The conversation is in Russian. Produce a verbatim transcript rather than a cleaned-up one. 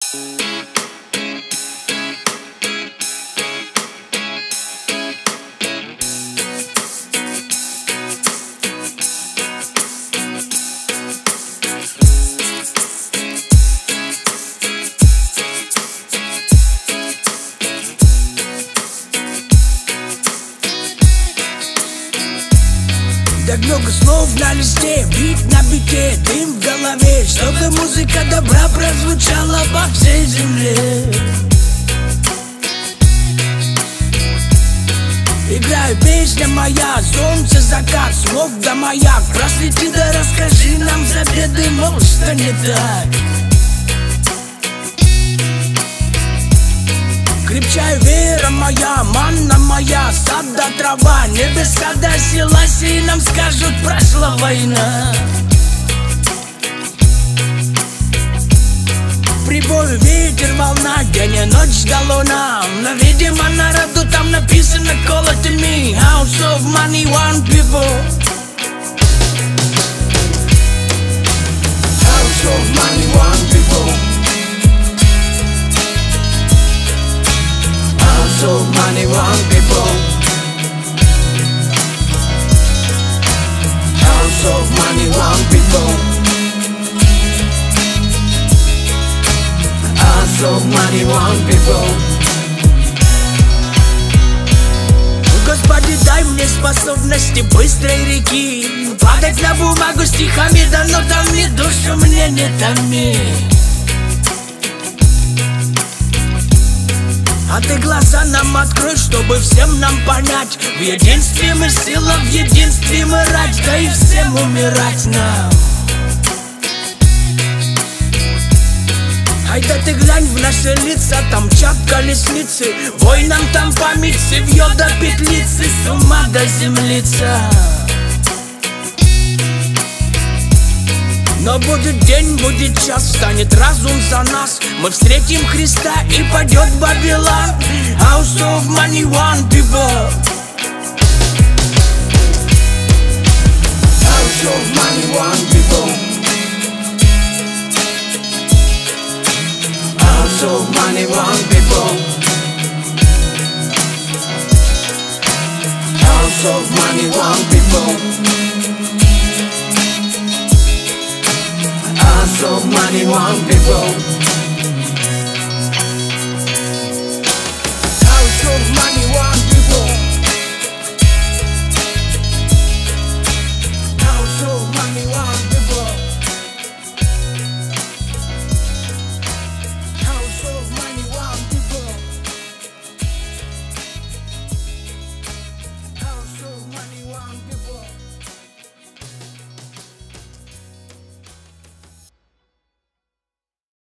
Так много слов на листе, бит на бите, дым в голове, чтобы музыка добра прозвучала по всей земле. Играю, песня моя, солнце, закат, смог да маяк. Просвети да расскажи нам за беды, мол, что не так. Крепчай, вера моя, манна моя, сад да трава, небеса да селась, и нам скажут, прошла война. Прибой, ветер, волна, день и ночь да луна, но, видимо, народу там написано call it to me. House of money, one people. House of money, one people. House of money, one people. House of money, one people. House of money, one people. Господи, дай мне способности быстрой реки, падать на бумагу стихами, да но томи душу мне не томи. А ты глаза нам открой, чтобы всем нам понять: в единстве мы сила, в единстве мы рать, да и всем умирать нам. Ай да ты глянь в наши лица, там мчат колесницы, воинам там память, цевьё до петлицы, с ума до землица. Но будет день, будет час, станет разум за нас, мы встретим Христа и падет Вавилон. House of money, one people. House of money, one people. House of money, one people. House of money, one people. House of money, one people.